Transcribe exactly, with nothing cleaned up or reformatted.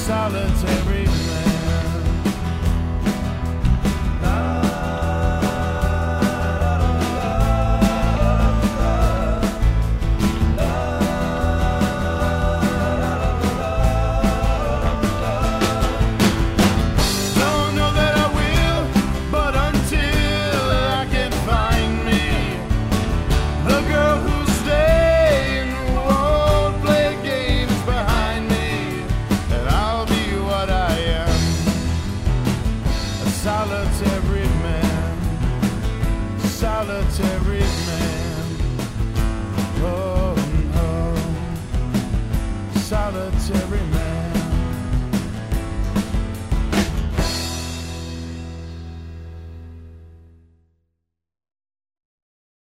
solitary man. Don't know that I will, but until I can find me the girl who's staying, who won't play games behind me, and I'll be what I am, a solitary man, solitary man. Oh no, solitary man.